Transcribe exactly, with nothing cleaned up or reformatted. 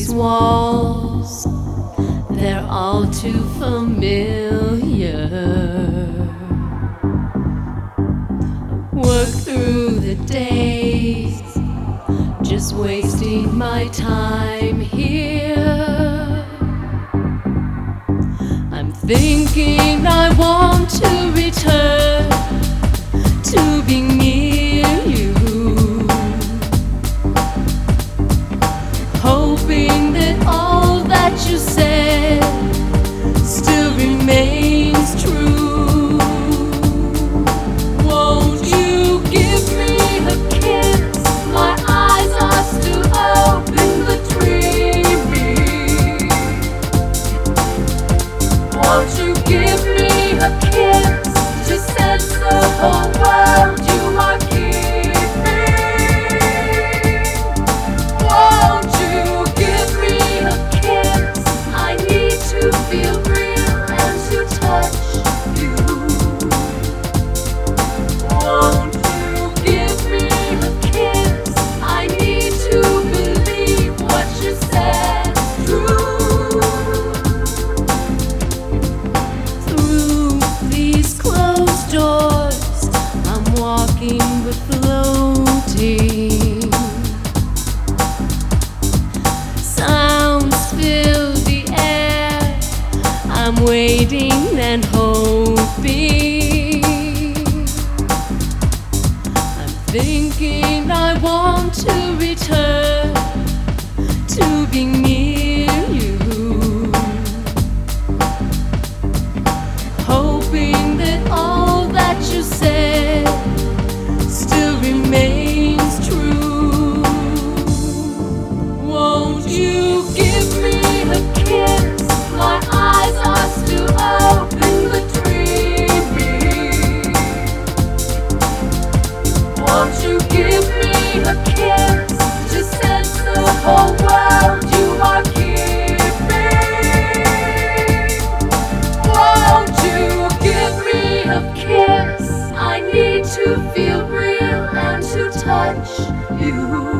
these walls, they're all too familiar. Work through the days, just wasting my time here. I'm thinking I want to return to being near you, hoping that all that you said still remains true. Won't you give me a kiss? My eyes are still open but dreaming. Won't you give me a kiss to sense the whole world you are keeping? Won't you give me a kiss? I need to feel real and to touch you. Won't you give me a kiss? I need to believe what you said is true. Through these closed doors, I'm walking but floating. Sounds fill the air, I'm waiting and hoping. I'm thinking I want to return to being near you, hoping that all that you said still remains true. Won't you give me a kiss? My eyes are still open but dreaming. Won't you give me a kiss to sense the whole world you are keeping? Won't you give me a kiss? I need to feel real and to touch you.